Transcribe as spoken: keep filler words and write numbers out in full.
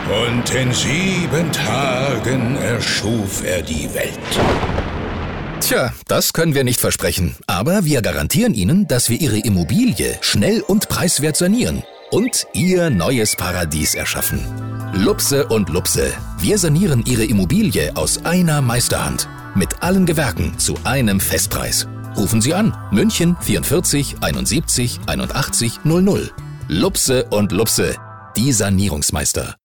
Und in sieben Tagen erschuf er die Welt. Tja, das können wir nicht versprechen. Aber wir garantieren Ihnen, dass wir Ihre Immobilie schnell und preiswert sanieren und Ihr neues Paradies erschaffen. Lupse und Lupse. Wir sanieren Ihre Immobilie aus einer Meisterhand. Mit allen Gewerken zu einem Festpreis. Rufen Sie an. München vierundvierzig einundsiebzig einundachtzig null null. Lupse und Lupse. Die Sanierungsmeister.